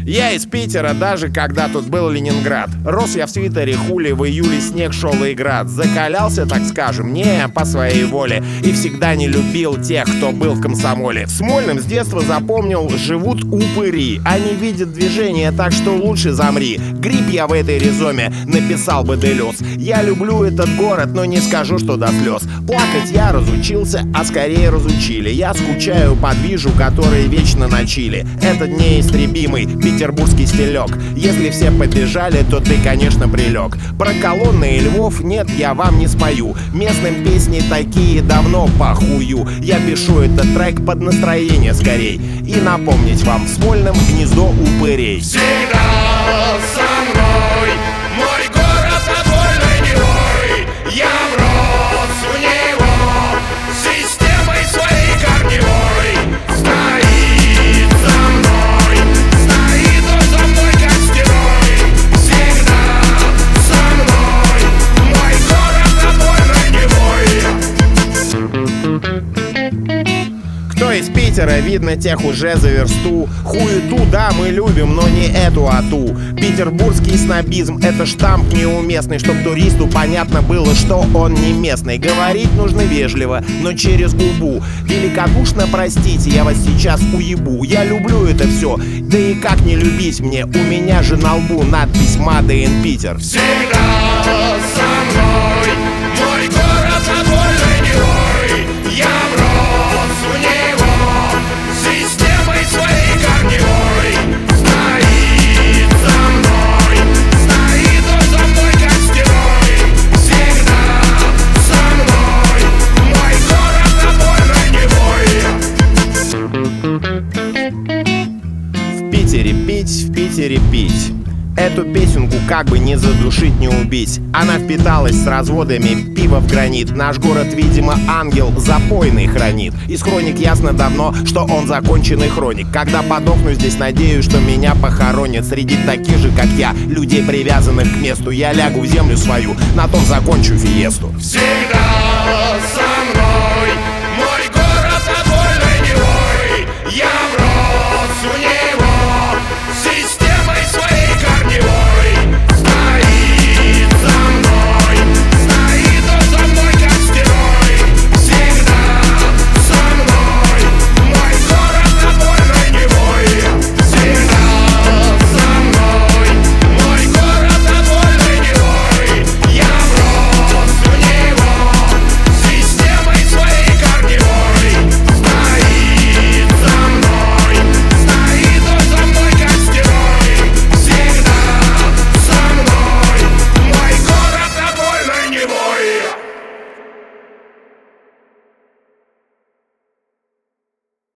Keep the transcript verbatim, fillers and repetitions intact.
Я из Питера, даже когда тут был Ленинград. Рос я в свитере хули, в июле снег шел и град. Закалялся, так скажем, не по своей воле. И всегда не любил тех, кто был в комсомоле. В Смольном с детства запомнил, живут упыри. Они видят движение, так что лучше замри. Гриб я в этой ризоме, написал бы Делес. Я люблю этот город, но не скажу, что до слез. Плакать я разучился, а скорее разучили. Я скучаю по движу, который вечно на чили. Этот неистребимый петербургский стилек. Если все побежали, то ты, конечно, прилег. Про колонны и львов нет, я вам не спою. Местным песни такие давно похую. Я пишу этот трек под настроение скорей. И напомнить вам, в Смольном гнездо упырей. Всегда со мной мой город отвольный не мой. Я врос в него системой своей корневой. Стоит за мной, стоит он за мной как стеной. Всегда со мной мой город отвольный не мой. Кто из Питера, видно, тех уже за версту. Хуету, да, мы любим, но не эту, а ту. Петербургский снобизм — это штамп неуместный. Чтоб туристу понятно было, что он не местный. Говорить нужно вежливо, но через губу. Великодушно простите, я вас сейчас уебу. Я люблю это все, да и как не любить мне? У меня же на лбу надпись «Made in Питер». Всегда со мной мой город отвольный не мой. Я врос в него системой своей корневой. Стоит за мной, стоит он за мной как стеной. Всегда со мной мой город отвольный не мой. В Питере пить, в Питере пить. Эту песенку как бы не задушить, не убить. Она впиталась с разводами пива в гранит. Наш город, видимо, ангел запойный хранит. Из хроник ясно давно, что он законченный хроник. Когда подохну здесь, надеюсь, что меня похоронят среди таких же, как я, людей, привязанных к месту. Я лягу в землю свою, на том закончу фиесту. Всегда со